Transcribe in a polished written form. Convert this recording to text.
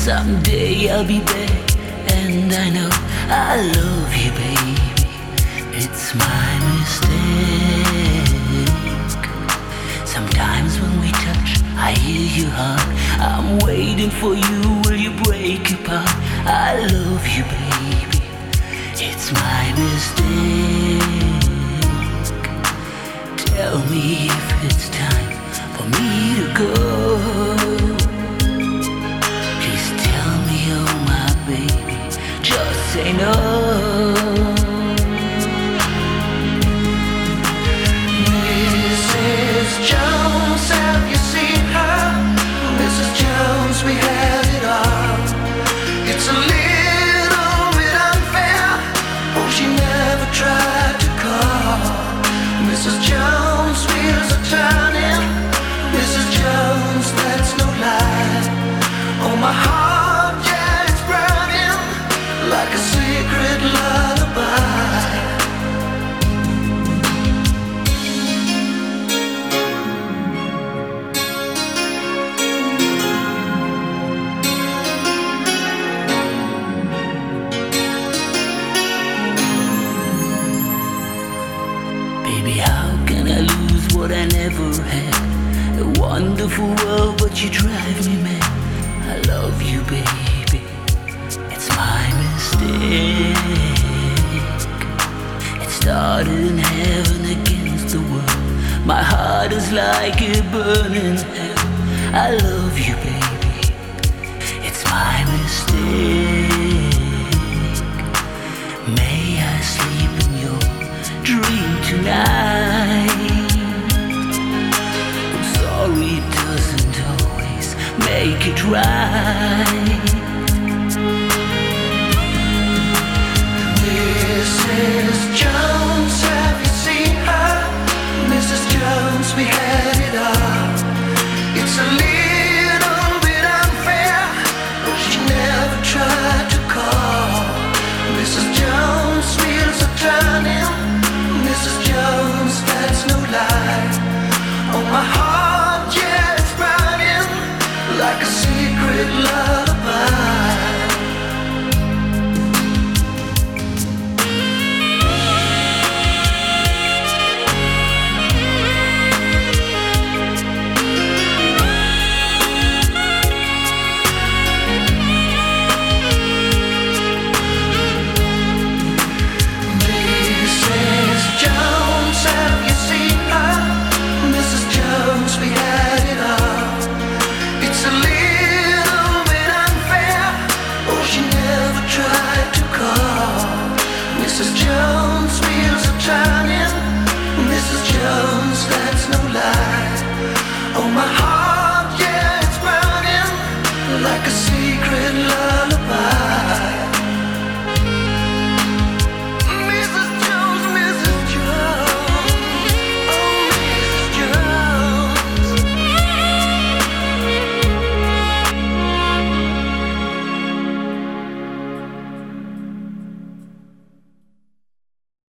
Someday I'll be back, and I know I love you, baby. It's my mistake. Sometimes when we touch, I hear your heart. I'm waiting for you, will you break apart? I love you, baby. It's my mistake. Tell me if it's time for me to go. Please tell me, oh my baby, just say no. Mrs. Jones, have you seen her? Mrs. Jones, we had it all. It's a little bit unfair. Oh, she never tried to call. Mrs. Jones, wheels are turning. Mrs. Jones, that's no lie. Oh, my heart, yeah, it's burning like a secret lullaby. Baby, how can I lose what I never had? A wonderful world, but you drive me mad. I love you, baby. It's my mistake. It started in heaven against the world. My heart is like a burning hell. I love you, baby. It's my mistake. May I sleep in your dream tonight? I'm sorry, it doesn't always make it right. Mrs. Jones, have you seen her? Mrs. Jones, we had it all. It's a little bit unfair. She never tried to call. Mrs. Jones, wheels are turning. Mrs. Jones, that's no lie. Oh, my heart, yeah, it's burning like a secret lullaby. Mrs. Jones, have you seen her? Mrs. Jones, we had it all. It's a little bit unfair. Oh, she never tried to call. Mrs. Jones, wheels are turning. Mrs. Jones, that's no lie. Oh, my heart, yeah, it's burning like a secret love.